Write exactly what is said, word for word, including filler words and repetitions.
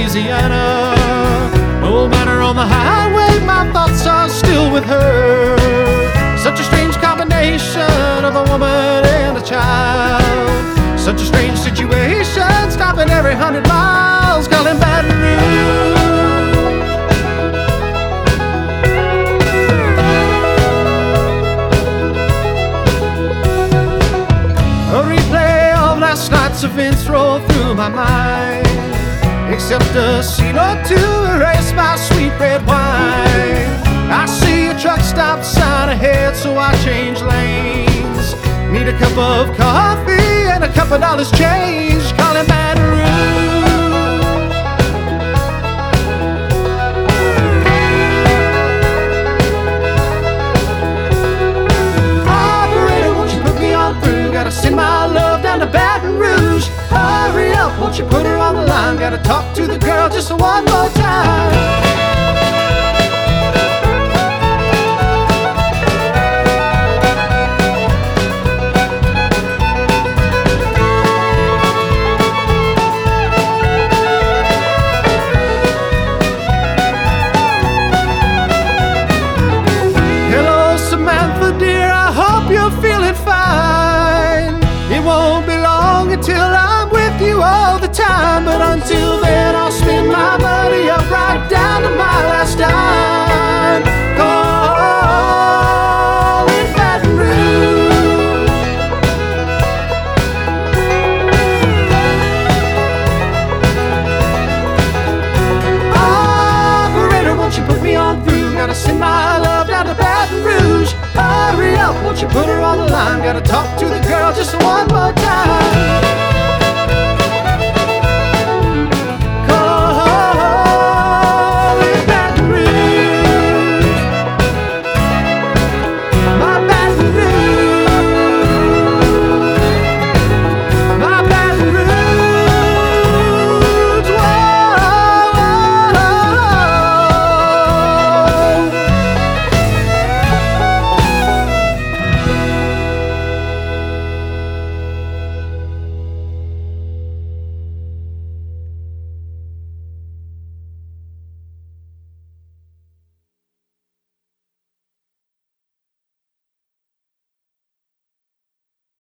Louisiana. No matter on the highway, my thoughts are still with her. Such a strange combination of a woman and a child. Such a strange situation, stopping every hundred miles, calling Baton Rouge. A replay of last night's events roll through my mind, except a scene or two erase my sweet red wine. I see a truck stop sign ahead, so I change lanes. Need a cup of coffee and a couple dollars change, calling Baton Rouge. Operator, won't you put me on through? Gotta send my love down to Baton Rouge. Hurry up, won't you put her on the line? Gotta talk to the girl just one more time. Hello, Samantha dear, I hope you're feeling fine. It won't be long until I'm with you all the time, but until then I'll spend my money up right down to my last dime. Calling Baton Rouge. Operator, won't you put me on through? Gotta send my love down to Baton Rouge. Hurry up, won't you put her on the line? Gotta talk to the girl just one more time.